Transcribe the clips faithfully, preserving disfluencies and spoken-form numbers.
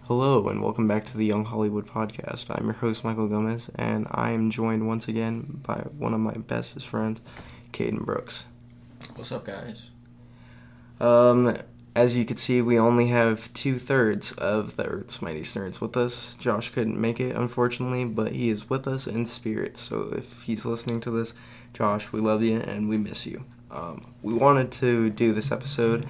Hello, and welcome back to the Young Hollywood Podcast. I'm your host, Michael Gomez, and I am joined once again by one of my bestest friends, Caden Brooks. What's up, guys? Um, as you can see, we only have two-thirds of the Earth's Mightiest Nerds with us. Josh couldn't make it, unfortunately, but he is with us in spirit, so if he's listening to this, Josh, we love you and we miss you. Um, we wanted to do this episode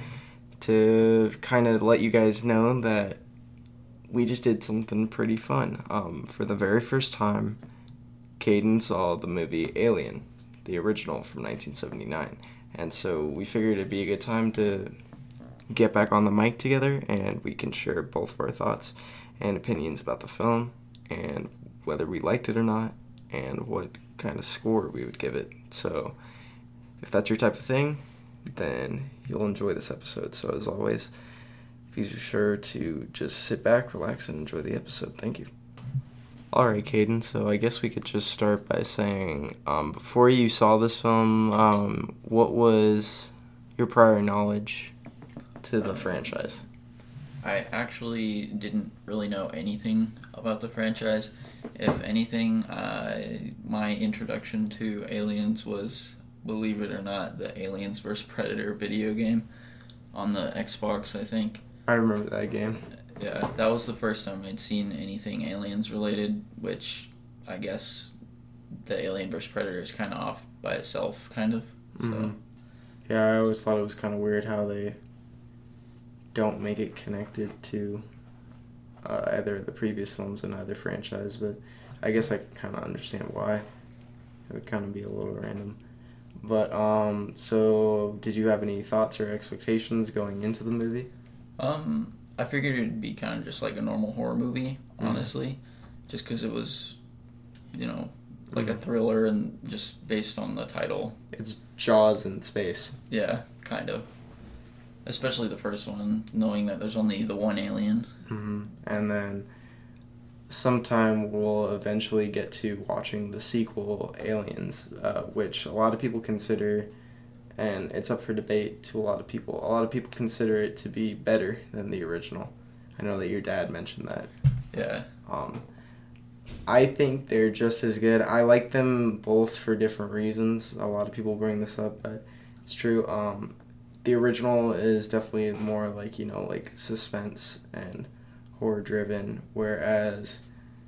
to kind of let you guys know that we just did something pretty fun. Um, for the very first time, Caden saw the movie Alien, the original from nineteen seventy-nine. And so we figured it'd be a good time to get back on the mic together and we can share both of our thoughts and opinions about the film and whether we liked it or not and what kind of score we would give it. So if that's your type of thing, then you'll enjoy this episode. So as always, be sure to just sit back, relax, and enjoy the episode. Thank you. Alright, Caden, so I guess we could just start by saying, um, before you saw this film, um, what was your prior knowledge to the Um, franchise? I actually didn't really know anything about the franchise. If anything, uh, my introduction to Aliens was, believe it or not, the Aliens versus. Predator video game on the Xbox, I think. I remember that game. Yeah, that was the first time I'd seen anything aliens related, which I guess the Alien versus. Predator is kind of off by itself, kind of. So. Mm-hmm. Yeah, I always thought it was kind of weird how they don't make it connected to uh, either of the previous films in either franchise, but I guess I can kind of understand why. It would kind of be a little random. But, um, so did you have any thoughts or expectations going into the movie? Um, I figured it'd be kind of just like a normal horror movie, honestly, mm-hmm. just because it was, you know, like mm-hmm. a thriller and just based on the title. It's Jaws in space. Yeah, kind of. Especially the first one, knowing that there's only the one alien. Mm-hmm. And then sometime we'll eventually get to watching the sequel, Aliens, uh, which a lot of people consider, and it's up for debate to a lot of people, a lot of people consider it to be better than the original. I know that your dad mentioned that. Yeah. Um, I think they're just as good. I like them both for different reasons. A lot of people bring this up, but it's true. Um, the original is definitely more like, you know, like suspense and horror driven, whereas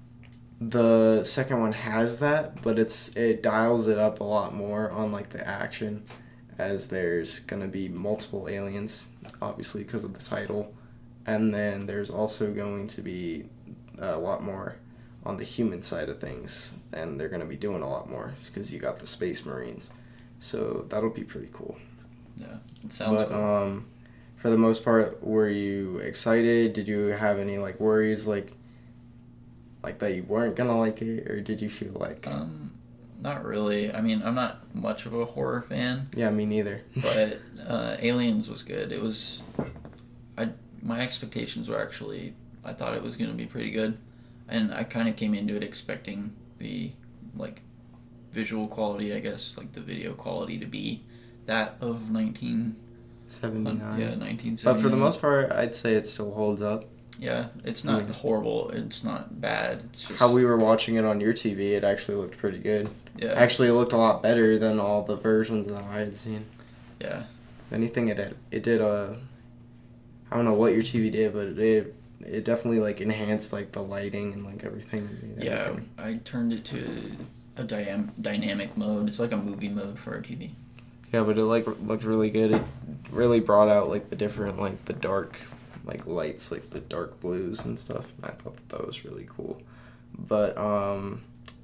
the second one has that, but it's it dials it up a lot more on like the action, as there's gonna be multiple aliens, obviously because of the title, and then there's also going to be a lot more on the human side of things, and they're gonna be doing a lot more because you got the Space Marines, so that'll be pretty cool. Yeah, it sounds but, cool. um, for the most part, were you excited? Did you have any like worries, like, like that you weren't gonna like it, or did you feel like? Um, not really. I mean, I'm not much of a horror fan. Yeah, me neither. But uh, Aliens was good. It was, I my expectations were actually, I thought it was gonna be pretty good, and I kind of came into it expecting the like visual quality, I guess, like the video quality to be that of nineteen seventy-nine. Yeah, nineteen seventy-nine. But for the most part, I'd say it still holds up. Yeah, it's not Yeah. horrible. It's not bad. It's just How we were watching it on your T V, it actually looked pretty good. Yeah. Actually, it looked a lot better than all the versions that I had seen. Yeah. If anything, it did, it did a. I don't know what your T V did, but it it definitely like enhanced like the lighting and like everything. And yeah, everything. I turned it to a dy- dynamic mode. It's like a movie mode for a T V. Yeah, but it like looked really good. It really brought out like the different like the dark like lights, like the dark blues and stuff. I thought that, that was really cool. But um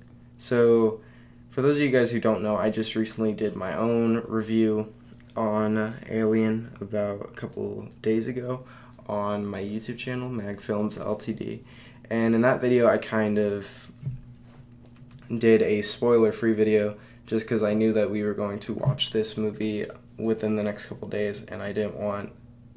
so for those of you guys who don't know, I just recently did my own review on Alien about a couple days ago on my YouTube channel, Mag Films L T D. And in that video I kind of did a spoiler-free video just because I knew that we were going to watch this movie within the next couple days, and I didn't want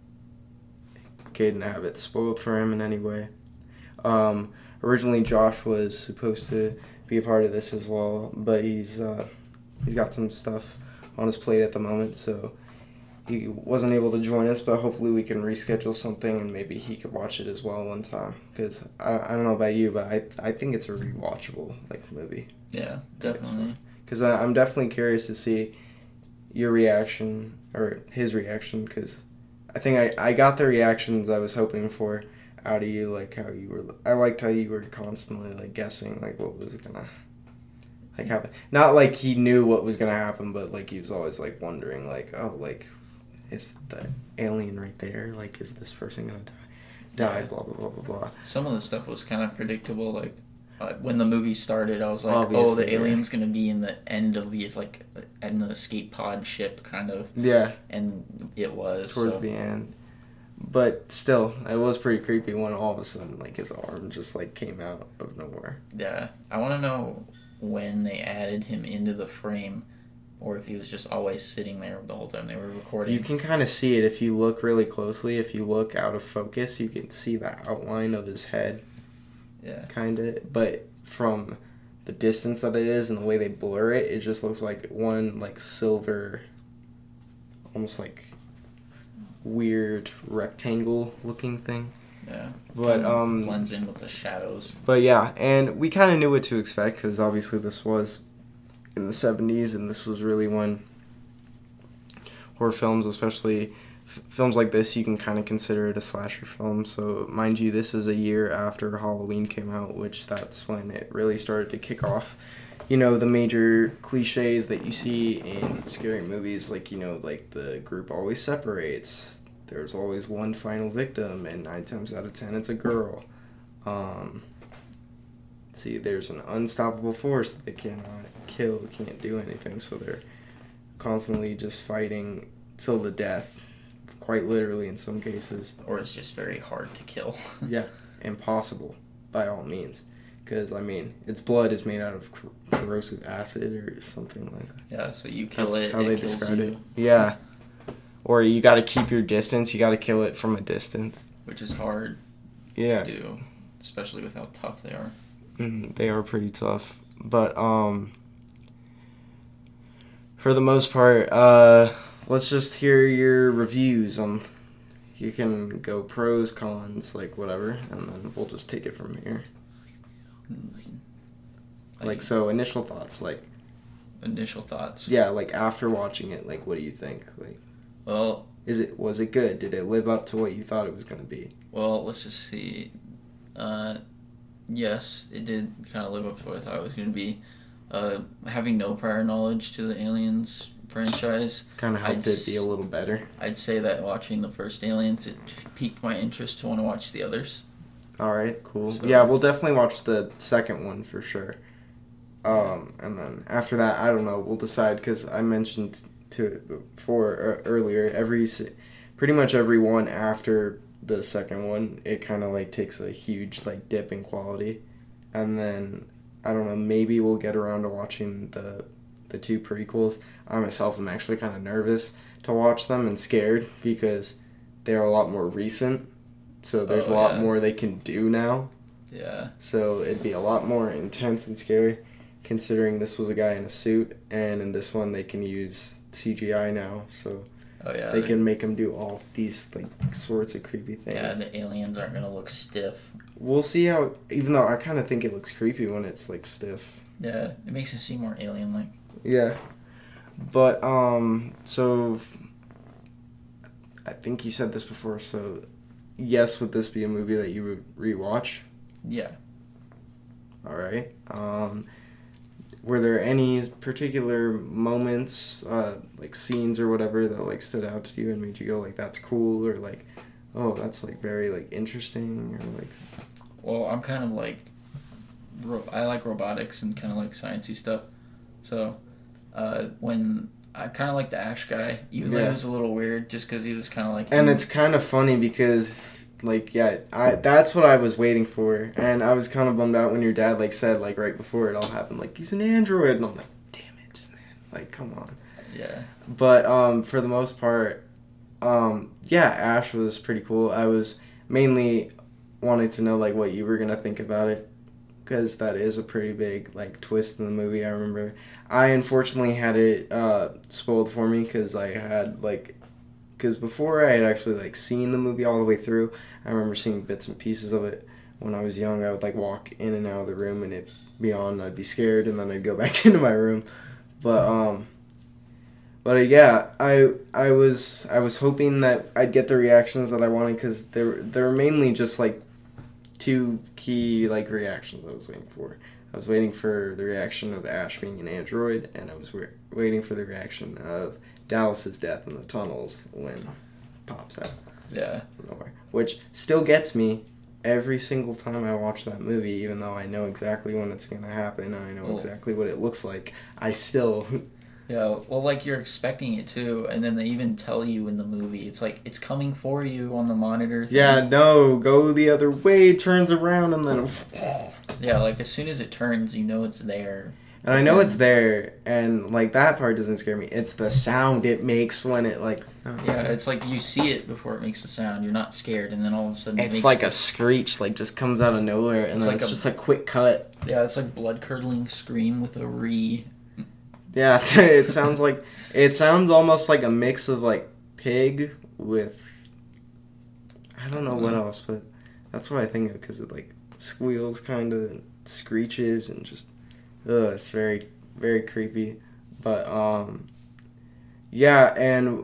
Caden to have it spoiled for him in any way. Um, originally, Josh was supposed to be a part of this as well, but he's uh, he's got some stuff on his plate at the moment, so he wasn't able to join us, but hopefully we can reschedule something and maybe he could watch it as well one time. Because I, I don't know about you, but I I think it's a rewatchable like movie. Yeah, definitely. Because I'm definitely curious to see your reaction or his reaction. Because I think I, I got the reactions I was hoping for out of you, like how you were. I liked how you were constantly like guessing like what was gonna like happen. Not like he knew what was gonna happen, but like he was always like wondering like, oh, like is the alien right there? Like is this person gonna die? Die? Yeah. Blah blah blah blah blah. Some of the stuff was kind of predictable. Like uh, when the movie started, I was like, Obviously, oh, the yeah. alien's gonna be in the end of the like in the escape pod ship kind of. Yeah. And it was towards so. the end. But still, it was pretty creepy when all of a sudden, like, his arm just, like, came out of nowhere. Yeah. I want to know when they added him into the frame, or if he was just always sitting there the whole time they were recording. You can kind of see it if you look really closely. If you look out of focus, you can see the outline of his head. Yeah. Kind of. But from the distance that it is and the way they blur it, it just looks like one, like, silver, almost like weird rectangle looking thing. Yeah. But um blends in with the shadows. But yeah, and we kind of knew what to expect because obviously this was in the seventies and this was really when horror films, especially f- films like this, you can kind of consider it a slasher film. So mind you, this is a year after Halloween came out, which that's when it really started to kick off. You know, the major cliches that you see in scary movies, like, you know, like the group always separates. There's always one final victim, and nine times out of ten, it's a girl. Um, see, there's an unstoppable force that they cannot kill, can't do anything, so they're constantly just fighting till the death, quite literally in some cases. Or it's just very hard to kill. Yeah, impossible, by all means. Because, I mean, its blood is made out of cor- corrosive acid or something like that. Yeah, so you kill That's it, how it they kills describe you. it. Yeah. Or you gotta keep your distance, you gotta kill it from a distance. Which is hard Yeah. to do, especially with how tough they are. Mm, they are pretty tough. But, um... for the most part, uh... let's just hear your reviews. Um, you can go pros, cons, like, whatever, and then we'll just take it from here. Like, Like, so, initial thoughts, like... initial thoughts. Yeah, like, after watching it, like, what do you think? Like, Well... is it was it good? Did it live up to what you thought it was going to be? Well, let's just see. Uh, yes, it did kind of live up to what I thought it was going to be. Uh, having no prior knowledge to the Aliens franchise... Kind of helped I'd it be a little better. I'd say that watching the first Aliens, it piqued my interest to want to watch the others. All right, cool. So- Yeah, we'll definitely watch the second one for sure. Um, and then after that, I don't know. We'll decide because I mentioned to it before uh, earlier. Every se- pretty much every one after the second one, it kind of like takes a huge like dip in quality, and then I don't know. Maybe we'll get around to watching the the two prequels. I myself am actually kind of nervous to watch them and scared because they're a lot more recent. So there's Oh, a lot yeah. more they can do now. Yeah. So it'd be a lot more intense and scary considering this was a guy in a suit, and in this one they can use C G I now. So Oh, yeah. they they're- can make him do all these like sorts of creepy things. Yeah, the aliens aren't going to look stiff. We'll see how, even though I kind of think it looks creepy when it's like stiff. Yeah, it makes it seem more alien-like. Yeah. But, um, so I think you said this before, so yes, would this be a movie that you would rewatch? Yeah. All right. Um, were there any particular moments, uh, like scenes or whatever, that like stood out to you and made you go like, "That's cool," or like, "Oh, that's like very like interesting," or like? Well, I'm kind of like, ro- I like robotics and kind of like sciencey stuff. So, uh, when I kind of like the Ash guy, even though Yeah. he was a little weird, just because he was kind of like. And it's kind of funny because. Like, yeah, I that's what I was waiting for. And I was kind of bummed out when your dad, like, said, like, right before it all happened, like, he's an android. And I'm like, damn it, man. Like, come on. Yeah. But, um, for the most part, um, yeah, Ash was pretty cool. I was mainly wanting to know, like, what you were going to think about it. Because that is a pretty big, like, twist in the movie, I remember. I, unfortunately, had it uh, spoiled for me because I had, like, because before I had actually like seen the movie all the way through, I remember seeing bits and pieces of it. When I was young, I would like walk in and out of the room and it'd be on. I'd be scared and then I'd go back into my room. But um, but uh, yeah, I I was I was hoping that I'd get the reactions that I wanted because there there were mainly just like two key like reactions I was waiting for. I was waiting for the reaction of Ash being an android, and I was wa- waiting for the reaction of Dallas's death in the tunnels when it pops out Yeah. from nowhere, which still gets me every single time I watch that movie, even though I know exactly when it's gonna happen and I know Well, exactly what it looks like. I still Yeah, well, like you're expecting it too, and then they even tell you in the movie, it's like it's coming for you on the monitor thing. yeah no go the other way, turns around, and then Yeah, like as soon as it turns, you know it's there. and I know it's there, and like that part doesn't scare me. It's the sound it makes when it like oh. Yeah, it's like you see it before it makes a sound. You're not scared, and then all of a sudden it It's makes like the- a screech, like just comes out of nowhere, and It's then like it's a- just a quick cut. Yeah, it's like blood curdling scream with a re. Yeah, it sounds like it sounds almost like a mix of like pig with I don't know what else, but that's what I think of because it like squeals, kind of screeches, and just ugh, it's very very creepy. But um, yeah, and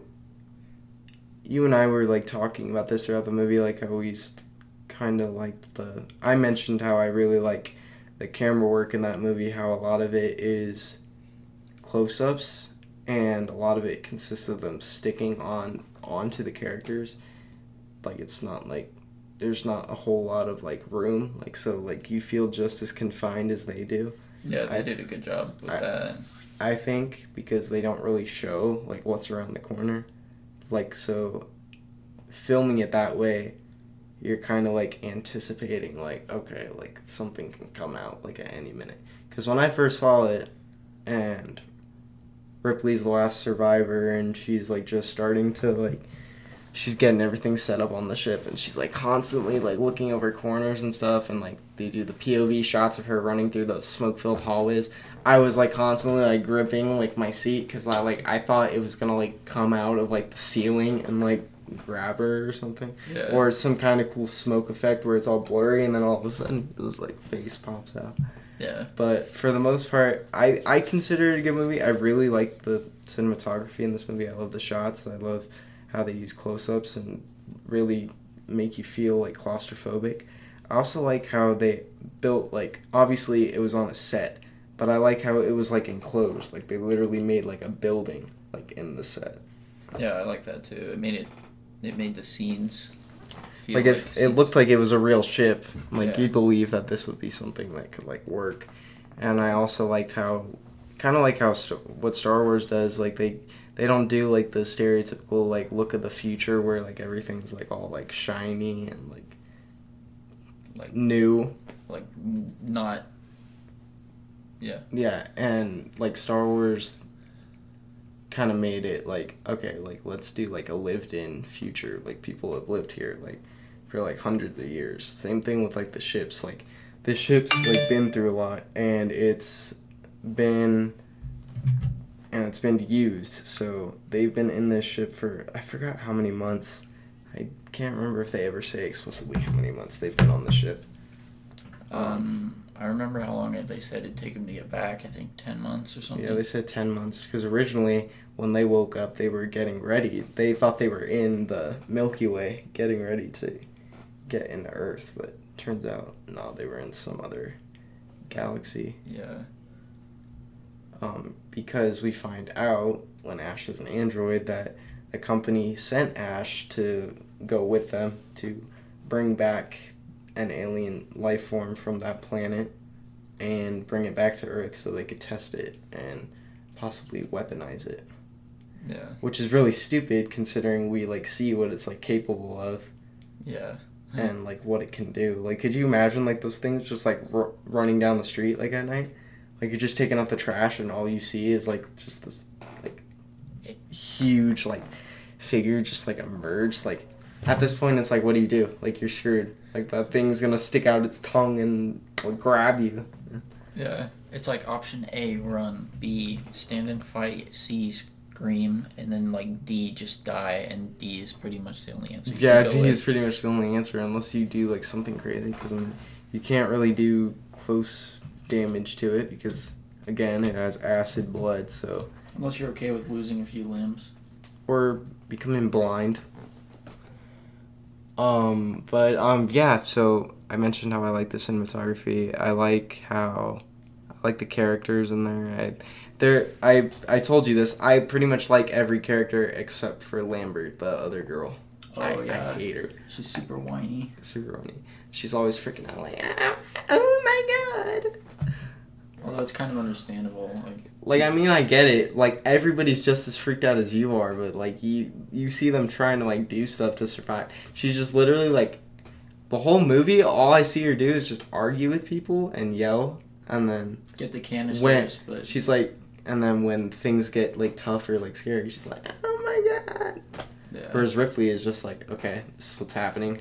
you and I were like talking about this throughout the movie, like I always kind of liked the. I mentioned how I really like the camera work in that movie, how a lot of it is close-ups and a lot of it consists of them sticking on onto the characters. Like it's not like there's not a whole lot of like room, like so like you feel just as confined as they do. Yeah, they I- did a good job with I- that. I think because they don't really show like what's around the corner. Like so filming it that way, you're kind of like anticipating like okay, like something can come out like at any minute. Cuz when I first saw it and Ripley's the last survivor and she's like just starting to like she's getting everything set up on the ship and she's like constantly like looking over corners and stuff and like they do the P O V shots of her running through those smoke-filled hallways. I was like constantly like gripping like my seat because I like I thought it was gonna like come out of like the ceiling and like grab her or something, Yeah. or some kind of cool smoke effect where it's all blurry and then all of a sudden this like face pops out. Yeah. But for the most part, I, I consider it a good movie. I really like the cinematography in this movie. I love the shots. I love how they use close-ups and really make you feel like claustrophobic. I also like how they built like obviously it was on a set, but I like how it was like enclosed. Like they literally made like a building like in the set. Yeah, I like that too. It made it. It made the scenes. Feel Like if it scenes. looked like it was a real ship, like Yeah. you'd believe that this would be something that could like work. And I also liked how, kind of like how St- what Star Wars does. Like they they don't do like the stereotypical like look of the future where like everything's like all like shiny and like like new. like not. Yeah. Yeah, and like Star Wars kind of made it like okay, like let's do like a lived-in future. Like people have lived here like for like hundreds of years. Same thing with like the ships. Like the ship's like been through a lot and it's been and it's been used. So they've been in this ship for I forgot how many months. I can't remember if they ever say explicitly how many months they've been on the ship. Um, I remember how long they said it'd take them to get back. I think ten months or something. Yeah, they said ten months because originally when they woke up, they were getting ready. They thought they were in the Milky Way, getting ready to get into Earth, but turns out, no, they were in some other galaxy. Yeah. Um, because we find out when Ash is an android that the company sent Ash to go with them to bring back an alien life form from that planet and bring it back to Earth so they could test it and possibly weaponize it. Yeah. Which is really stupid considering we like see what it's like capable of Yeah. and like what it can do. Like could you imagine like those things just like r- running down the street like at night? Like you're just taking out the trash and all you see is like just this like huge like figure just like emerge. Like at this point it's like what do you do? Like you're screwed. Like that thing's gonna stick out its tongue and like, grab you. Yeah. It's like option A, run. B, stand and fight. C, Scream, and then like D just die, and D is pretty much the only answer. You Yeah, can go D with. is pretty much the only answer unless you do like something crazy because I mean, you can't really do close damage to it because again it has acid blood, so Unless you're okay with losing a few limbs. or becoming blind. Um, but um, yeah. So I mentioned how I like the cinematography. I like how I like the characters in there. I, there, I I told you this. I pretty much like every character except for Lambert, the other girl. Oh I, yeah, I hate her. She's super whiny. Super funny. She's always freaking out like, oh, oh my god. Although it's kind of understandable. Like, Like, I mean, I get it. Like, everybody's just as freaked out as you are, but, like, you you see them trying to, like, do stuff to survive. She's just literally, like, the whole movie, all I see her do is just argue with people and yell, and then get the canisters, when but she's like, and then when things get, like, tough or, like, scary, she's like, oh my god. yeah. Whereas Ripley is just like, okay, this is what's happening.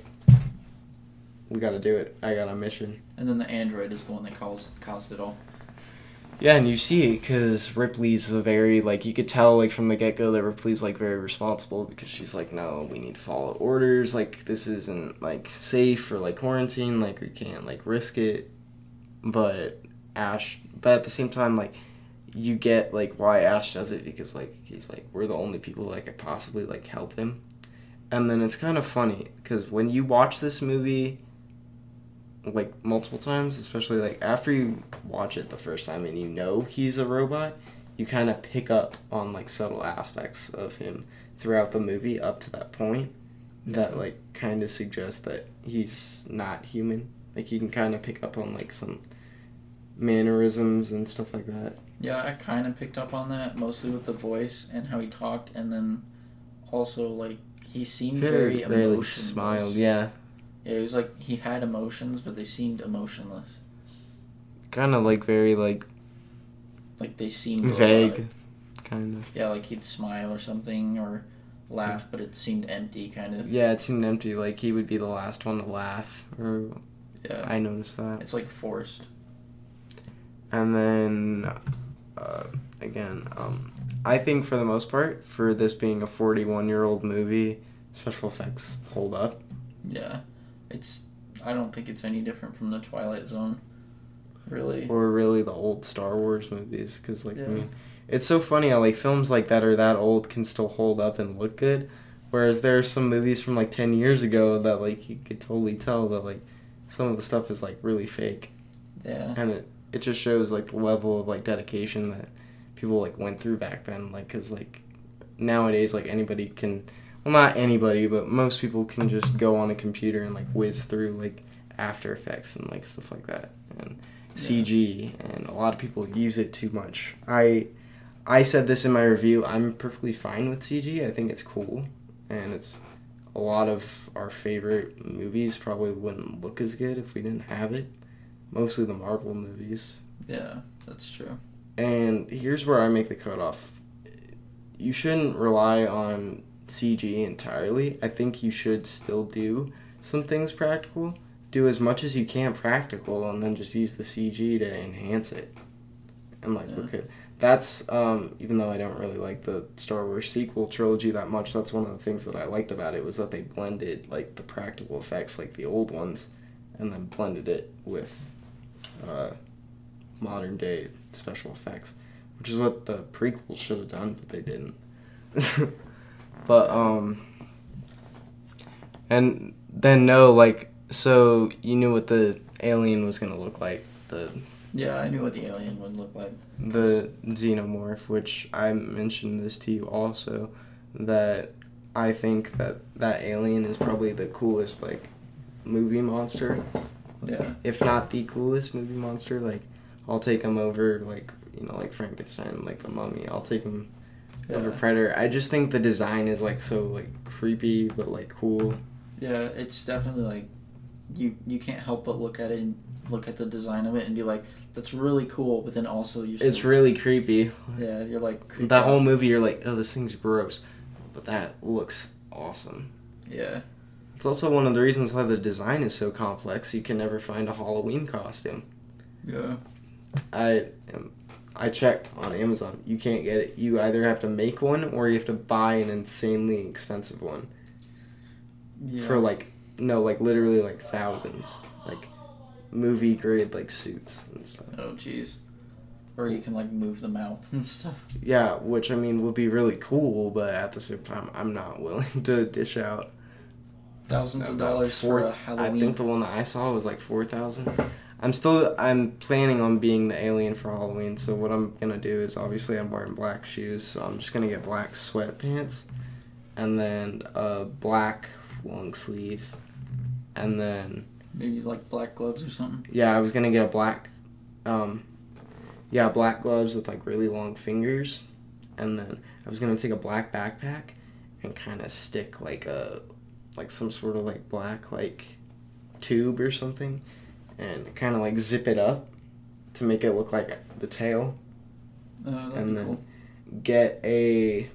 We gotta do it. I got a mission. And then the android is the one that caused caused it all. Yeah, and you see it because Ripley's a very, like, you could tell, like, from the get-go that Ripley's, like, very responsible because she's like, no, we need to follow orders, like, this isn't, like, safe for, like, quarantine, like, we can't, like, risk it, but Ash, but at the same time, like, you get, like, why Ash does it because, like, he's like, we're the only people that could possibly, like, help him, and then it's kind of funny because when you watch this movie like multiple times, especially like after you watch it the first time and you know he's a robot, you kind of pick up on like subtle aspects of him throughout the movie up to that point that like kind of suggest that he's not human. Like you can kind of pick up on like some mannerisms and stuff like that. Yeah, I kind of picked up on that mostly with the voice and how he talked, and then also like he seemed very, very emotionless. smiled, yeah. Yeah, it was like he had emotions, but they seemed emotionless. Kind of like very like Like they seemed vague, robotic. kind of. Yeah, like he'd smile or something or laugh, but it seemed empty, kind of. Yeah, it seemed empty. Like he would be the last one to laugh. Or Yeah, I noticed that. it's like forced. And then, uh, again, um, I think for the most part, for this being a forty-one-year-old movie, special effects hold up. Yeah, it's. I don't think it's any different from the Twilight Zone, really. Or really the old Star Wars movies, because, like, Yeah. I mean, it's so funny how, like, films like that are that old can still hold up and look good, whereas there are some movies from, like, ten years ago that, like, you could totally tell that, like, some of the stuff is, like, really fake. Yeah. And it, it just shows, like, the level of, like, dedication that people, like, went through back then, like, because, like, nowadays, like, anybody can... Well, not anybody, but most people can just go on a computer and, like, whiz through, like, After Effects and, like, stuff like that. And C G, and a lot of people use it too much. I I said this in my review. I'm perfectly fine with C G. I think it's cool. And it's... A lot of our favorite movies probably wouldn't look as good if we didn't have it. Mostly the Marvel movies. Yeah, that's true. And here's where I make the cutoff. You shouldn't rely on C G entirely. I think you should still do some things practical. Do as much as you can practical and then just use the C G to enhance it. And like, Yeah. look at that's um even though I don't really like the Star Wars sequel trilogy that much, that's one of the things that I liked about it was that they blended like the practical effects like the old ones and then blended it with uh modern day special effects, which is what the prequels should have done, but they didn't. But um and then no, like, so you knew what the alien was gonna look like, the Yeah, I knew what the alien would look like. the xenomorph, which I mentioned this to you also, that I think that that alien is probably the coolest like movie monster. Yeah. If not the coolest movie monster, like I'll take him over like, you know, like Frankenstein, like the Mummy. I'll take him over Yeah. Predator. I just think the design is like so like creepy but like cool. Yeah, it's definitely like you you can't help but look at it and look at the design of it and be like, that's really cool, but then also you It's really creepy. Yeah, you're like creeped That out. whole movie you're like, oh, this thing's gross, but that looks awesome. Yeah. It's also one of the reasons why the design is so complex. You can never find a Halloween costume. Yeah. I am, I checked on Amazon. You can't get it. You either have to make one or you have to buy an insanely expensive one. Yeah. For like, no, like literally like thousands. Like movie grade like suits and stuff. Oh, jeez. Or you can like move the mouth and stuff. Yeah, which I mean would be really cool, but at the same time, I'm not willing to dish out Thousands of about dollars four. for a Halloween. I think the one that I saw was like four thousand. I'm still. I'm planning on being the alien for Halloween. So what I'm gonna do is obviously I'm wearing black shoes, so I'm just gonna get black sweatpants, and then a black long sleeve, and then Maybe like black gloves or something. yeah, I was gonna get a black, um, yeah, black gloves with like really long fingers, and then I was gonna take a black backpack, and kind of stick like a, like some sort of like black like, tube or something, and kind of like zip it up, to make it look like the tail, Uh, that'd and be then cool. get a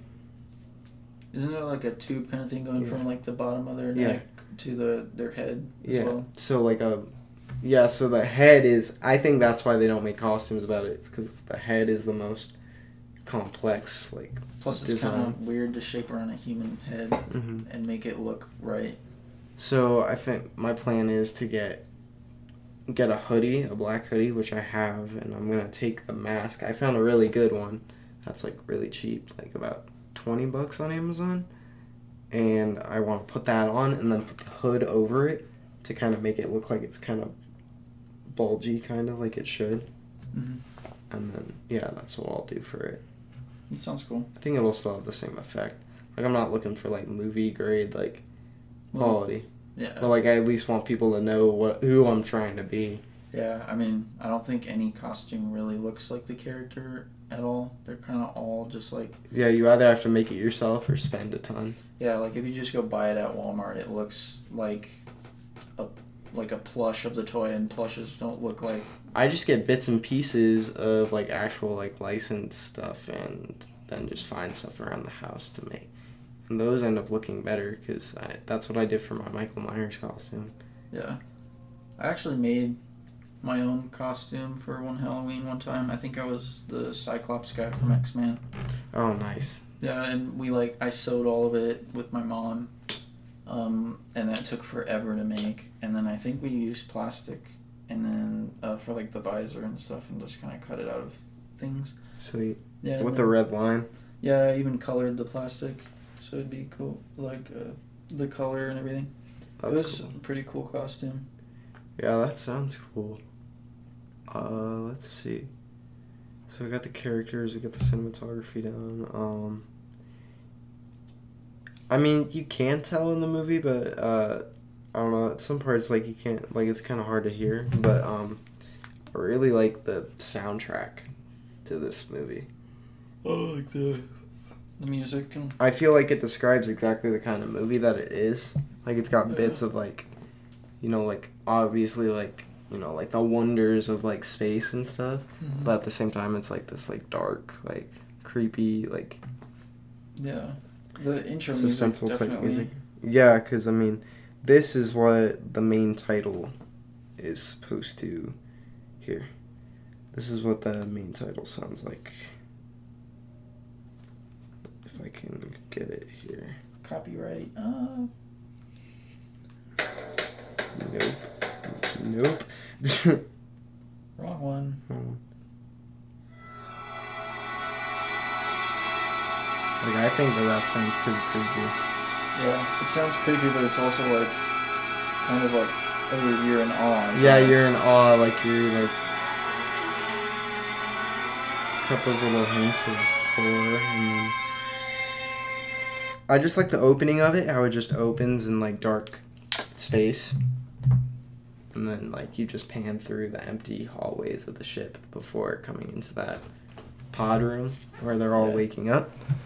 Isn't there like a tube kind of thing going Yeah. from like the bottom of their Yeah. neck to the their head as yeah, well? so like a, yeah, so the head is. I think that's why they don't make costumes about it. It's because the head is the most complex like. Plus, it's design. kind of weird to shape around a human head Mm-hmm. and make it look right. So I think my plan is to get get a hoodie, a black hoodie, which I have, and I'm gonna take the mask. I found a really good one that's like really cheap, like about twenty bucks on Amazon, and I want to put that on and then put the hood over it to kind of make it look like it's kind of bulgy, kind of like it should. Mm-hmm. And then yeah, that's what I'll do for it. That sounds cool. I think it'll still have the same effect. Like I'm not looking for like movie grade like Well, quality. Yeah. But like I at least want people to know what who I'm trying to be. Yeah, I mean, I don't think any costume really looks like the character at all. They're kind of all just like, Yeah, you either have to make it yourself or spend a ton. yeah, like if you just go buy it at Walmart, it looks like a like a plush of the toy, and plushes don't look like. I just get bits and pieces of like actual like licensed stuff and then just find stuff around the house to make. And those end up looking better because that's what I did for my Michael Myers costume. Yeah. I actually made my own costume for one Halloween one time. I think I was the Cyclops guy from X-Men. Oh, nice. Yeah, and we like I sewed all of it with my mom, um, and that took forever to make. And then I think we used plastic, and then uh, for like the visor and stuff, and just kind of cut it out of things. Sweet. Yeah. and With then- the red line. Yeah, I even colored the plastic, so it'd be cool, like uh, the color and everything. That's it was cool. a pretty cool costume. Yeah, that sounds cool. Uh, let's see. So we got the characters, we got the cinematography down. Um, I mean, you can tell in the movie, but uh, I don't know. At some parts, like you can't, like it's kind of hard to hear. But um, I really like the soundtrack to this movie. Oh, like the the music and. I feel like it describes exactly the kind of movie that it is. Like it's got bits of like, you know, like obviously like. You know, like the wonders of like space and stuff, Mhm. but at the same time, it's like this like dark, like creepy, like Yeah, the intro suspenseful music type definitely. music. Yeah, because I mean, this is what the main title is supposed to hear. This is what the main title sounds like. If I can get it here. Copyright. Uh, Nope. Nope. wrong one. Oh. Like, I think that that sounds pretty creepy. Yeah, it sounds creepy, but it's also like kind of like oh, you're in awe. as Yeah, well. you're in awe, like, you're, like... It's got those little hints of horror, and then... I just like the opening of it, how it just opens in, like, dark space. And then, like, you just pan through the empty hallways of the ship before coming into that pod room where they're all Yeah. waking up.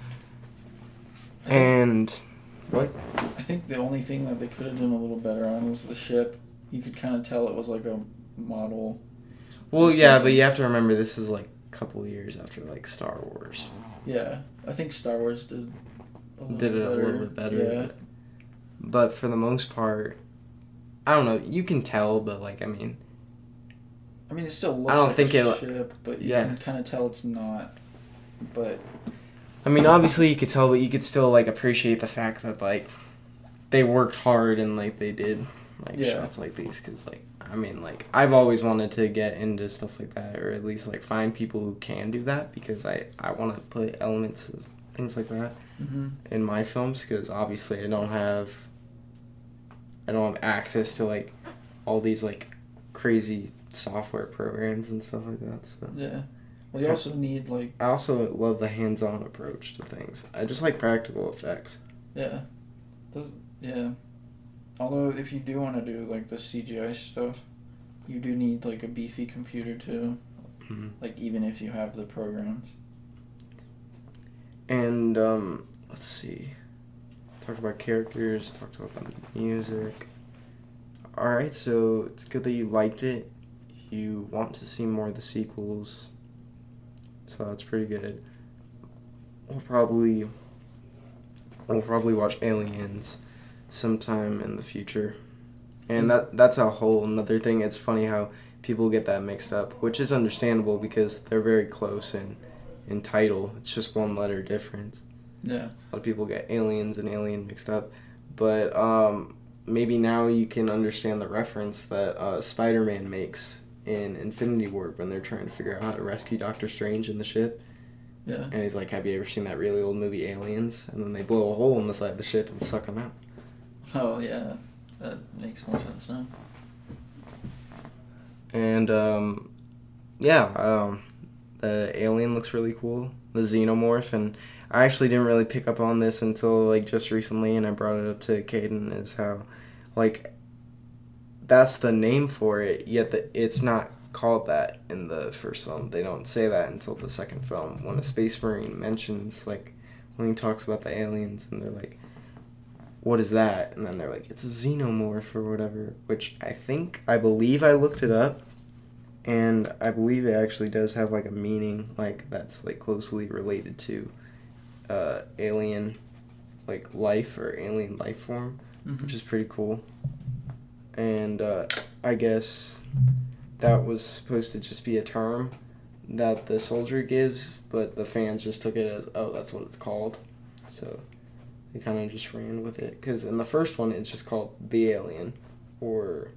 And... What? I think the only thing that they could have done a little better on was the ship. You could kind of tell it was like a model. Well, or yeah, but something. you have to remember this is, like, a couple years after, like, Star Wars. Yeah, I think Star Wars did. A little Did it better. a little bit better. Yeah. But for the most part, I don't know, you can tell, but, like, I mean, I mean, it still looks I don't like think a it- ship, but you yeah. can kind of tell it's not. But I mean, obviously you could tell, but you could still like appreciate the fact that like they worked hard and like they did like Yeah. shots like these because like I mean like I've always wanted to get into stuff like that, or at least like find people who can do that, because I I want to put elements of things like that mm-hmm. in my films, because obviously I don't have I don't have access to like all these like crazy software programs and stuff like that. So yeah, well, you also need like I also love the hands-on approach to things. I just like practical effects. yeah, those, yeah. Although if you do want to do like the C G I stuff, you do need like a beefy computer too. Mm-hmm. Like even if you have the programs. And um, let's see. Talked about characters. Talked about the music. All right, so it's good that you liked it. You want to see more of the sequels, so that's pretty good. We'll probably we'll probably watch Aliens sometime in the future, and that that's a whole another thing. It's funny how people get that mixed up, which is understandable because they're very close in in title. It's just one letter difference. Yeah. A lot of people get Aliens and Alien mixed up, but um, maybe now you can understand the reference that uh, Spider-Man makes in Infinity War when they're trying to figure out how to rescue Doctor Strange in the ship. Yeah. And he's like, have you ever seen that really old movie Aliens? And then they blow a hole in the side of the ship and suck him out. Oh yeah, that makes more sense now. And um, yeah, um, the alien looks really cool, the xenomorph, and I actually didn't really pick up on this until like just recently, and I brought it up to Caden, is how like that's the name for it, yet the, it's not called that in the first film. They don't say that until the second film when a space marine mentions, like when he talks about the aliens, and they're like, what is that? And then they're like, it's a xenomorph or whatever, which I think, I believe I looked it up, and I believe it actually does have like a meaning like that's like closely related to uh, alien like life or alien life form, Mm-hmm. which is pretty cool. And uh, I guess that was supposed to just be a term that the soldier gives, but the fans just took it as, oh, that's what it's called. So they kind of just ran with it. Because in the first one, it's just called the alien, or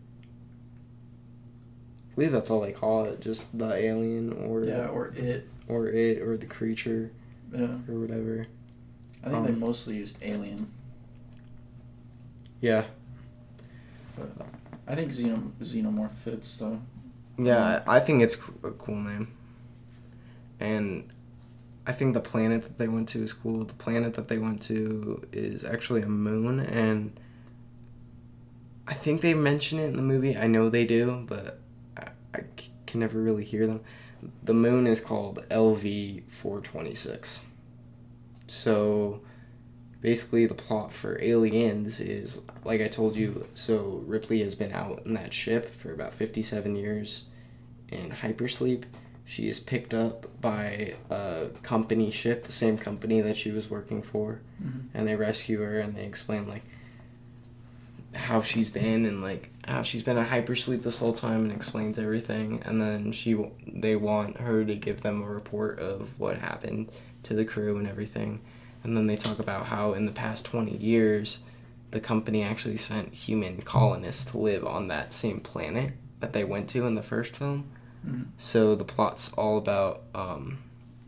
I believe that's all they call it, just the alien, or Yeah, or it. or it, or the creature, Yeah. or whatever. I think they Um, mostly used alien. Yeah. But I think xenom- xenomorph fits though. Yeah, I I think it's co- a cool name. And I think the planet that they went to is cool. The planet that they went to is actually a moon, and I think they mention it in the movie. I know they do, but I, I c- can never really hear them. The moon is called L V four twenty-six. So basically the plot for Aliens is, like I told you, so Ripley has been out in that ship for about fifty-seven years in hypersleep. She is picked up by a company ship, the same company that she was working for, Mm-hmm. and they rescue her, and they explain like how she's been and like how she's been in hypersleep this whole time, and explains everything. And then she they want her to give them a report of what happened to the crew and everything. And then they talk about how in the past twenty years, the company actually sent human colonists to live on that same planet that they went to in the first film. Mm-hmm. So the plot's all about um,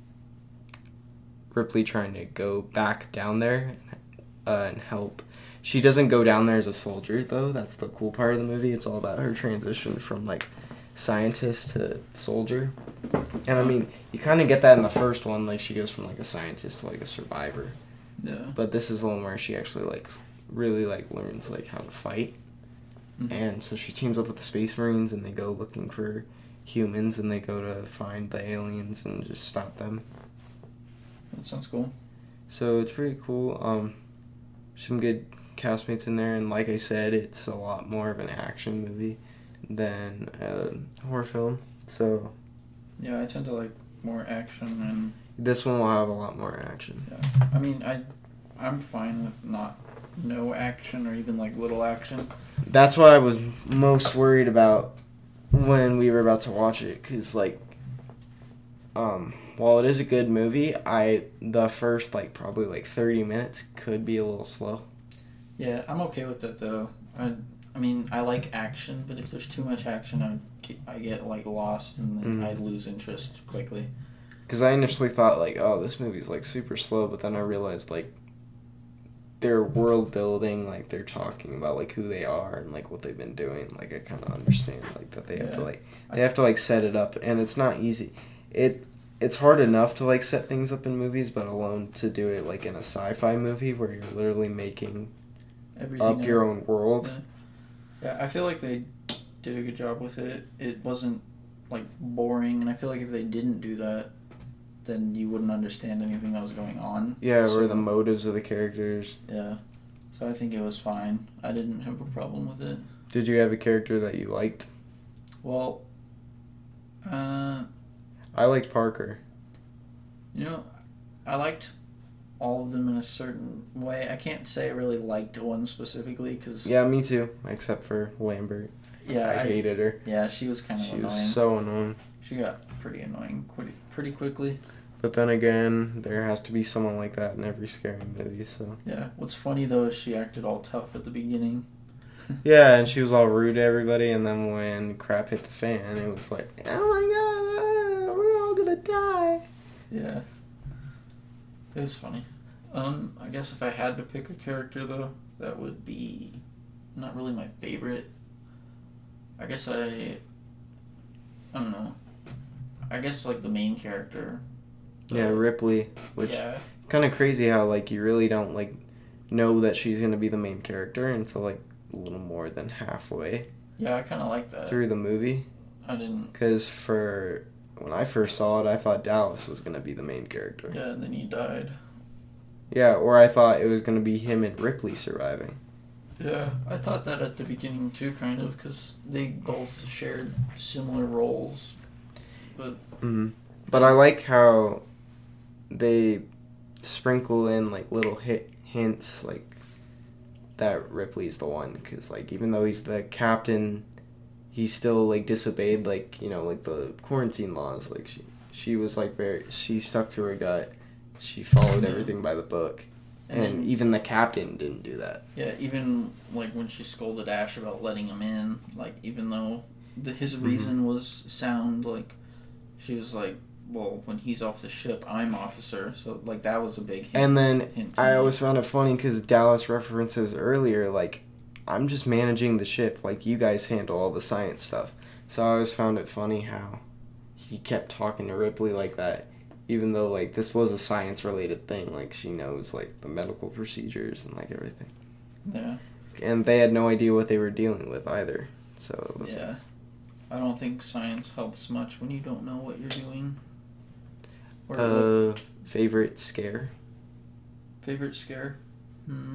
Ripley trying to go back down there uh, and help. She doesn't go down there as a soldier, though. That's the cool part of the movie. It's all about her transition from, like, scientist to soldier. And, I mean, you kind of get that in the first one. Like, she goes from, like, a scientist to, like, a survivor. Yeah. But this is the one where she actually, like, really, like, learns, like, how to fight. Mm-hmm. And so she teams up with the Space Marines, and they go looking for humans, and they go to find the aliens and just stop them. That sounds cool. So it's pretty cool. Um, some good castmates in there, and like I said, it's a lot more of an action movie than a horror film. So Yeah, I tend to like more action, and this one will have a lot more action. yeah. I mean, I, I'm fine with not no action or even like little action. That's what I was most worried about when we were about to watch it, because like um while it is a good movie, I the first like probably like thirty minutes could be a little slow. Yeah, I'm okay with that though. I, I mean, I like action, but if there's too much action, I, I get like lost and then Mm. I lose interest quickly. Because I initially thought like, oh, this movie's like super slow, but then I realized like their world building, like they're talking about like who they are and like what they've been doing. Like I kind of understand like that they have to Yeah. like they have to like set it up, and it's not easy. It it's hard enough to like set things up in movies, but alone to do it like in a sci-fi movie where you're literally making Everything up your I- own world. Yeah. Yeah, I feel like they did a good job with it. It wasn't like boring, and I feel like if they didn't do that, then you wouldn't understand anything that was going on. Yeah, So- or the motives of the characters. Yeah. So I think it was fine. I didn't have a problem with it. Did you have a character that you liked? Well, uh, I liked Parker. you know, I liked all of them in a certain way. I can't say I really liked one specifically because Yeah, me too. Except for Lambert. yeah, I, I, hated her. yeah, she was kind of She annoying. was so annoying. She got pretty annoying pretty pretty quickly. But then again, there has to be someone like that in every scary movie, so. Yeah. What's funny though is she acted all tough at the beginning. Yeah, and she was all rude to everybody, and then when crap hit the fan, it was like, oh my god, uh, we're all gonna die. Yeah. It was funny. Um, I guess if I had to pick a character though, that would be not really my favorite. I guess I I don't know. I guess like the main character. Yeah, the- Ripley, which yeah. it's kind of crazy how, like, you really don't, like, know that she's gonna be the main character until, like, a little more than halfway Yeah, I kind of like that. through the movie. I didn't. Because for when I first saw it, I thought Dallas was gonna be the main character. Yeah, and then he died. Yeah, or I thought it was gonna be him and Ripley surviving. Yeah, I thought that at the beginning too, kind of, because they both shared similar roles. But hmm But I like how they sprinkle in like little hit hints, like that Ripley's the one, because like even though he's the captain, he still like disobeyed like you know like the quarantine laws. Like she she was like very she stuck to her gut. She followed Yeah. everything by the book, and, and then, even the captain didn't do that. yeah, even like when she scolded Ash about letting him in, like even though the, his Mhm. reason was sound, like she was like, well, when he's off the ship, I'm officer. So like that was a big hint. And then hint to I me. always found it funny because Dallas references earlier, like, I'm just managing the ship, like, you guys handle all the science stuff. So I always found it funny how he kept talking to Ripley like that, even though, like, this was a science-related thing. Like, she knows, like, the medical procedures and, like, everything. Yeah. And they had no idea what they were dealing with either. So it was, Yeah. I don't think science helps much when you don't know what you're doing. Or like, uh, favorite scare? favorite scare? Hmm.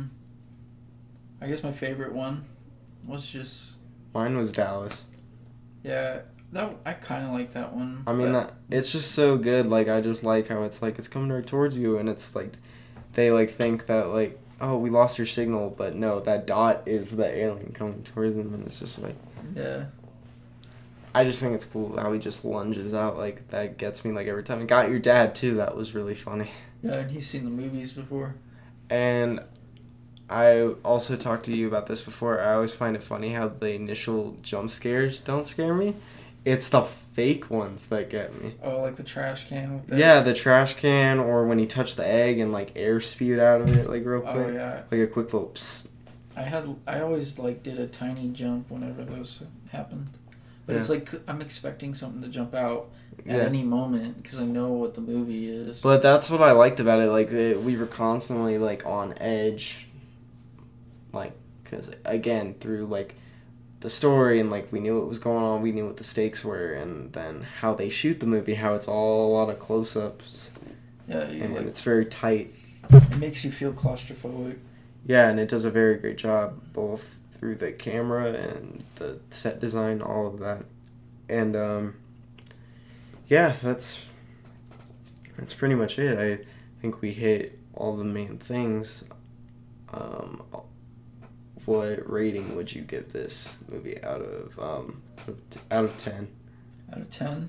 I guess my favorite one was just Mine was Dallas. yeah. That I kind of like that one. I mean, that it's just so good. Like, I just like how it's like, it's coming right towards you, and it's like, they, like, think that, like, oh, we lost your signal, but no, that dot is the alien coming towards them, and it's just like, Yeah. I just think it's cool how he just lunges out. Like, that gets me, like, every time. It got your dad, too. That was really funny. Yeah, and he's seen the movies before. And I also talked to you about this before. I always find it funny how the initial jump scares don't scare me. It's the fake ones that get me. Oh, like the trash can with the Yeah, the trash can, or when he touched the egg and, like, air spewed out of it, like, real quick. Oh yeah. Like a quick little psst. I had I always like did a tiny jump whenever those happened. But it's Yeah. like I'm expecting something to jump out at Yeah. any moment because I know what the movie is. But that's what I liked about it. Like, it, we were constantly, like, on edge. Like, because, again, through, like, the story and, like, we knew what was going on. We knew what the stakes were. And then how they shoot the movie, how it's all a lot of close-ups. yeah, you, And like, it's very tight. it makes you feel claustrophobic. Yeah, and it does a very great job, both through the camera and the set design, all of that. And, um, yeah, that's, that's pretty much it. I think we hit all the main things. Um, what rating would you give this movie out of um out of, t- out of ten? Out of ten?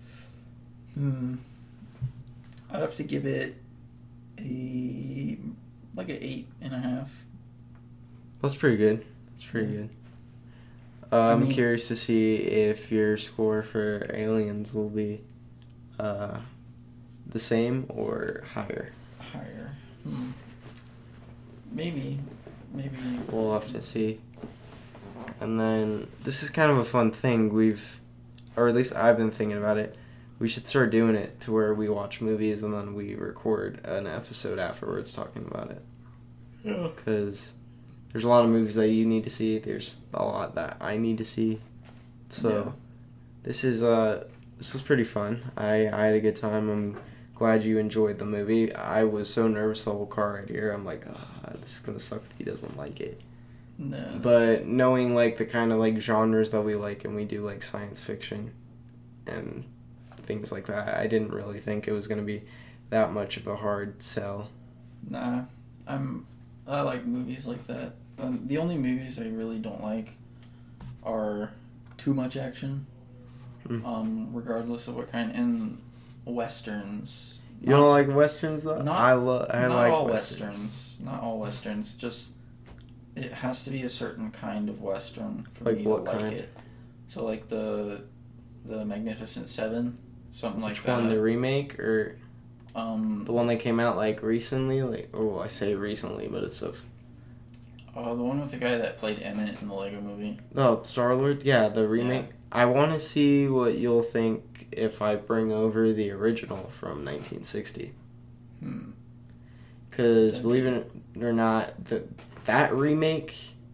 Hmm. I'd have to give it a like an eight and a half. That's pretty good. That's pretty Yeah. good. Uh, I'm mean- curious to see if your score for Aliens will be uh, the same or higher. Higher. Hmm. Maybe. Maybe. We'll have to see. And then this is kind of a fun thing. We've, or at least I've been thinking about it. We should start doing it to where we watch movies and then we record an episode afterwards talking about it. Yeah. Because there's a lot of movies that you need to see. There's a lot that I need to see. So Yeah. this is uh this was pretty fun. I, I had a good time. I'm glad you enjoyed the movie. I was so nervous the whole car ride here. I'm like, ah, this is gonna suck if he doesn't like it. No. But knowing like the kind of like genres that we like, and we do like science fiction and things like that, I didn't really think it was gonna be that much of a hard sell. Nah. I'm. I like movies like that. Um, the only movies I really don't like are too much action. Mm. Um, regardless of what kind, and westerns. You don't like westerns though? Not, I love. I not like all westerns. westerns. Not all westerns. Just it has to be a certain kind of western for Like me what to like kind? it. So like the the Magnificent Seven, something like Which that. one, the remake or um, the one that came out like recently? Like, oh, I say recently, but it's a oh, the one with the guy that played Emmett in the Lego Movie. oh Star Lord. Yeah, the remake. I want to see what you'll think if I bring over the original from nineteen sixty. Hmm. Because That'd believe be- it or not, that that remake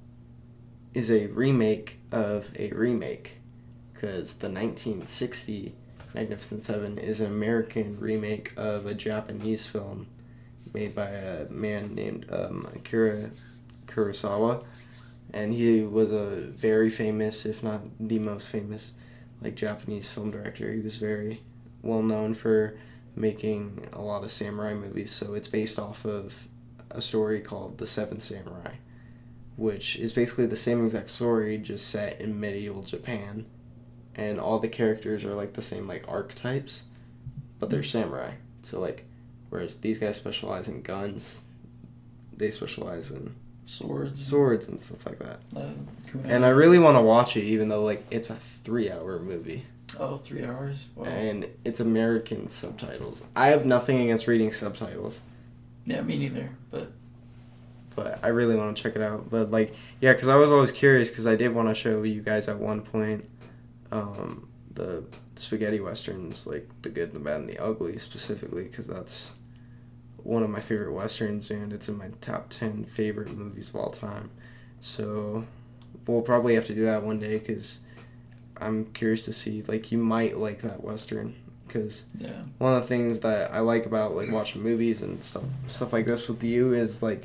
is a remake of a remake. Because the nineteen sixty Magnificent Seven is an American remake of a Japanese film made by a man named um, Akira Kurosawa. And he was a very famous, if not the most famous, like Japanese film director. He was very well known for making a lot of samurai movies. So it's based off of a story called The Seven Samurai, which is basically the same exact story, just set in medieval Japan. And all the characters are like the same like archetypes, but they're samurai. So like, whereas these guys specialize in guns, they specialize in Swords. swords and stuff like that. Uh, kunai. And I really want to watch it, even though like it's a three-hour movie Oh, three hours. Wow. and it's American subtitles. I have nothing against reading subtitles, Yeah, me neither. But but I really want to check it out. But like, yeah, because I was always curious because I did want to show you guys at one point um, the spaghetti westerns, like The Good, the Bad, and the Ugly, specifically because that's one of my favorite westerns and it's in my top ten favorite movies of all time. So we'll probably have to do that one day because I'm curious to see, like, you might like that western because yeah. one of the things that I like about like watching movies and stuff stuff like this with you is like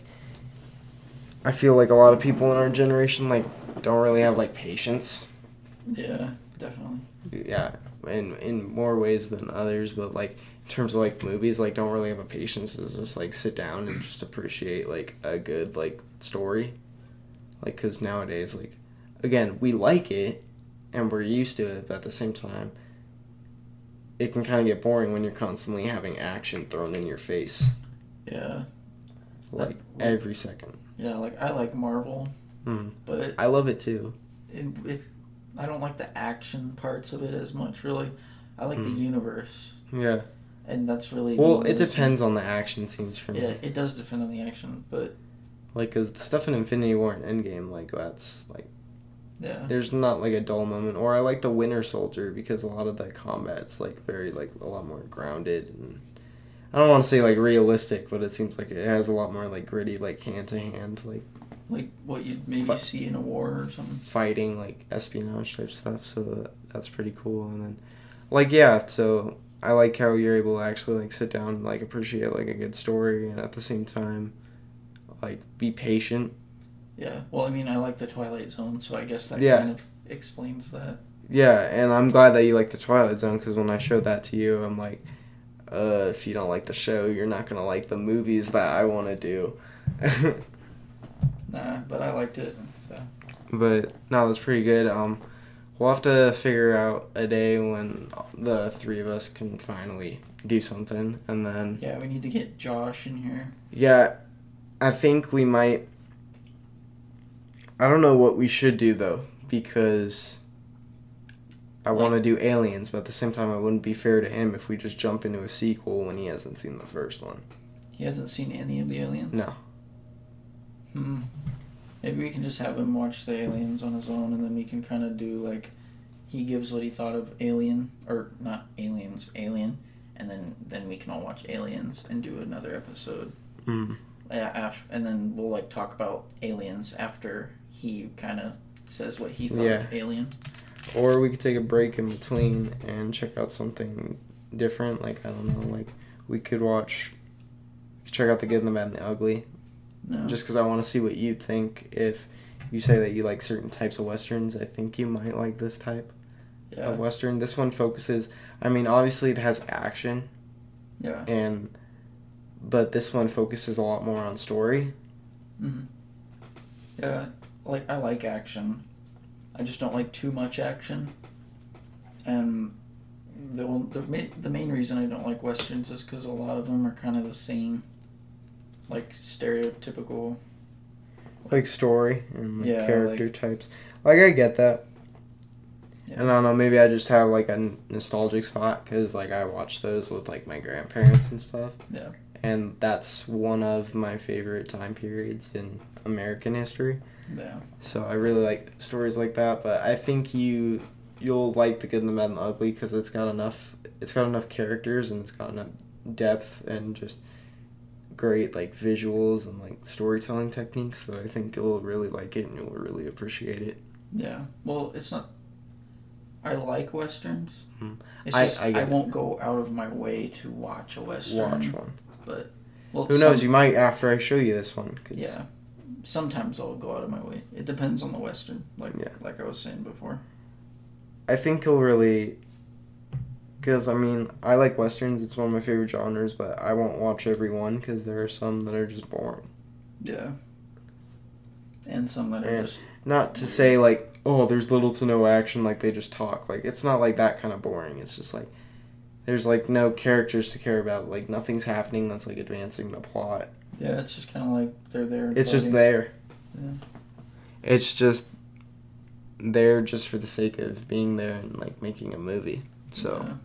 I feel like a lot of people in our generation like don't really have like patience. Yeah, definitely. Yeah, in in more ways than others, but like in terms of like movies, like don't really have a patience to just like sit down and just appreciate like a good like story. Like, because nowadays, like, again, we like it and we're used to it, but at the same time, it can kind of get boring when you're constantly having action thrown in your face, Yeah. like, every second. Yeah, like I like Marvel, Mm. but I love it too. it, if I don't like the action parts of it as much. Really, I like the Mm. universe, Yeah. and that's really the Well, only it reason- depends on the action scenes for me. Yeah, it does depend on the action, but Like, because the stuff in Infinity War and Endgame, like, that's, like, yeah, there's not, like, a dull moment. Or I like the Winter Soldier because a lot of the combat's, like, very, like, a lot more grounded. And I don't want to say, like, realistic, but it seems like it has a lot more, like, gritty, like, hand-to-hand, like, like what you'd maybe Fi- see in a war or something. fighting, like, espionage type stuff. So that, that's pretty cool. And then, like, yeah, so I like how you're able to actually, like, sit down and, like, appreciate, like, a good story and at the same time, like, be patient. Yeah, well, I mean, I like the Twilight Zone, so I guess that Yeah. kind of explains that. Yeah, and I'm glad that you like the Twilight Zone because when I showed that to you, I'm like, uh, if you don't like the show, you're not going to like the movies that I want to do. Nah, but I liked it. So. But no, that's pretty good. Um, we'll have to figure out a day when the three of us can finally do something, and then Yeah, we need to get Josh in here. yeah, I think we might. I don't know what we should do though, because I Like- want to do Aliens, but at the same time, it wouldn't be fair to him if we just jump into a sequel when he hasn't seen the first one. He hasn't seen any of the aliens? No. Hmm. Maybe we can just have him watch the aliens on his own, and then we can kind of do, like, he gives what he thought of Alien, or not Aliens, Alien, and then, then we can all watch Aliens and do another episode. Mm. Yeah, af- and then we'll, like, talk about Aliens after he kind of says what he thought Yeah. of Alien. Or we could take a break in between and check out something different. Like, I don't know, like, we could watch, check out The Good, the Bad, and the Ugly. No. Just because I want to see what you'd think. If you say that you like certain types of Westerns, I think you might like this type yeah. of Western. This one focuses, I mean, obviously it has action, Yeah. and but this one focuses a lot more on story. hmm Yeah, like, I like action. I just don't like too much action. And the one- the main, the main reason I don't like westerns is because a lot of them are kind of the same, like stereotypical. Like story and like Yeah, character like- types. Like, I get that. Yeah. And I don't know, maybe I just have like a nostalgic spot because like I watched those with like my grandparents and stuff. Yeah. And that's one of my favorite time periods in American history. Yeah. So I really like stories like that. But I think you you'll like The Good, the Bad, and the Ugly because it's got enough. It's got enough characters and it's got enough depth and just great like visuals and like storytelling techniques that I think you'll really like it and you'll really appreciate it. Yeah. Well, it's not. I like westerns. Hmm. It's I- just I I, get it. won't go out of my way to watch a western. Watch one. But well, Who knows? some- You might after I show you this one. 'Cause Yeah. Sometimes I'll go out of my way. It depends on the western, like Yeah. like I was saying before. I think you'll really. Because, I mean, I like westerns. It's one of my favorite genres, but I won't watch every one because there are some that are just boring. Yeah. And some that are And- just Not to say, like, oh, there's little to no action, like they just talk. Like, it's not like that kind of boring. It's just like, there's, like, no characters to care about. Like, nothing's happening that's, like, advancing the plot. yeah. It's just kind of like they're there. It's just fighting. there. Yeah. It's just there just for the sake of being there and, like, making a movie. So, Yeah.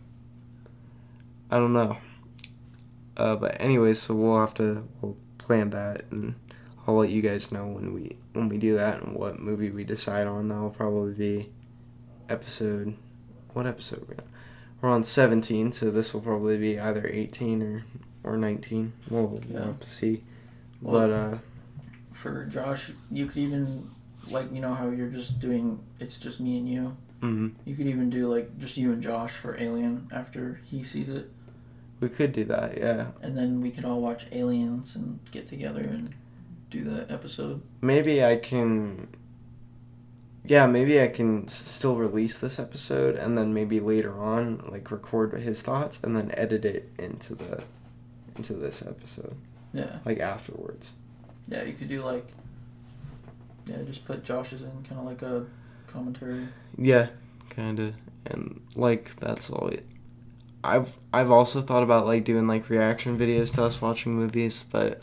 I don't know. Uh, but anyways, so we'll have to we'll plan that, and I'll let you guys know when we when we do that and what movie we decide on. That'll probably be episode. What episode are we on? We're on seventeen, so this will probably be either eighteen or or nineteen. We'll, we'll Yeah. have to see. Well, But uh, For Josh, you could even like you know how you're just doing. It's just me and you. mhm. You could even do like just you and Josh for Alien after he sees it, we could do that. Yeah, and then we could all watch Aliens and get together and do the episode. maybe I can. Yeah, maybe I can s- still release this episode and then maybe later on like record his thoughts and then edit it into the into this episode Yeah. like afterwards. Yeah, you could do like. Yeah, just put Josh's in kind of like a commentary. Yeah, kind of. And like that's all it. I've I've also thought about like doing like reaction videos to us watching movies, but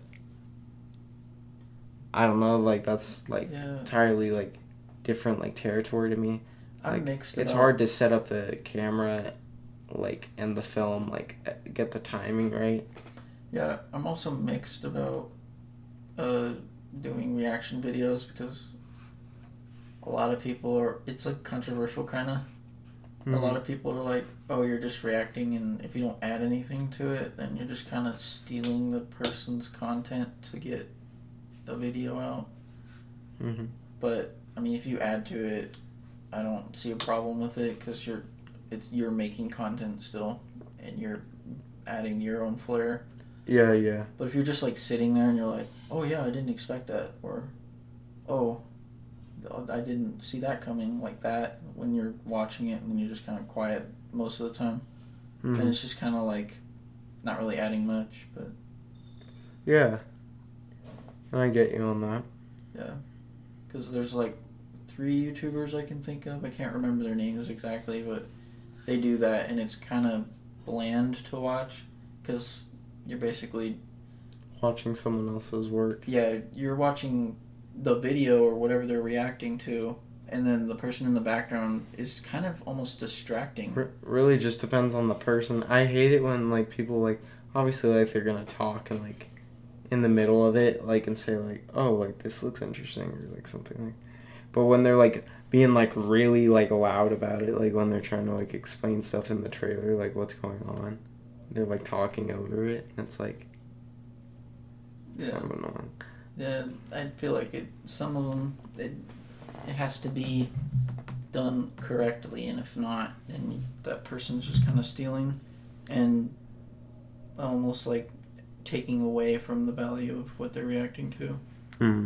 I don't know, like that's like Yeah. entirely like different like territory to me. I'm Like, mixed. It's about- hard to set up the camera like and the film like get the timing right. Yeah, I'm also mixed about uh, doing reaction videos because a lot of people are. It's like controversial kind of. A lot of people are like, "Oh, you're just reacting, and if you don't add anything to it, then you're just kind of stealing the person's content to get a video out." Mm-hmm. But I mean, if you add to it, I don't see a problem with it because you're, it's you're making content still, and you're adding your own flair. Yeah, yeah. But if you're just like sitting there and you're like, "Oh yeah, I didn't expect that," or, "Oh, I didn't see that coming," like that when you're watching it and then you're just kind of quiet most of the time, Mhm. then it's just kind of like not really adding much. But Yeah. And I get you on that. Yeah, because there's like three YouTubers I can think of. I can't remember their names exactly, but they do that, and it's kind of bland to watch because you're basically watching someone else's work. Yeah, you're watching the video or whatever they're reacting to, and then the person in the background is kind of almost distracting. R- really just depends on the person. I hate it when like people like obviously like they're gonna talk and like in the middle of it like and say like, oh, like this looks interesting or like something like, but when they're like being like really like loud about it, like when they're trying to like explain stuff in the trailer, like what's going on, they're like talking over it and it's like it's Yeah. kind of annoying. Yeah, I feel like it. Some of them, it, it has to be done correctly, and if not, then that person's just kind of stealing, and almost like taking away from the value of what they're reacting to. Hmm.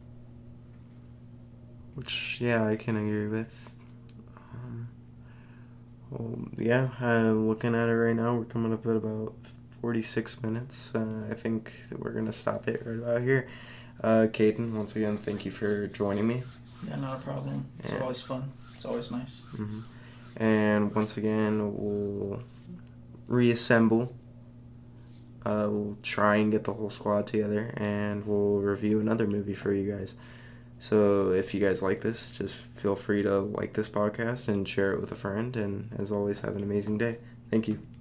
Which yeah, I can agree with. Um, well, yeah, uh, looking at it right now, we're coming up at about forty-six minutes. Uh, I think that we're gonna stop it right about here. Uh, Caden, once again, thank you for joining me. Yeah, not a problem. It's Yeah. always fun. It's always nice. Hmm. And once again, we'll reassemble. Uh, we'll try and get the whole squad together, and we'll review another movie for you guys. So if you guys like this, just feel free to like this podcast and share it with a friend. And as always, have an amazing day. Thank you.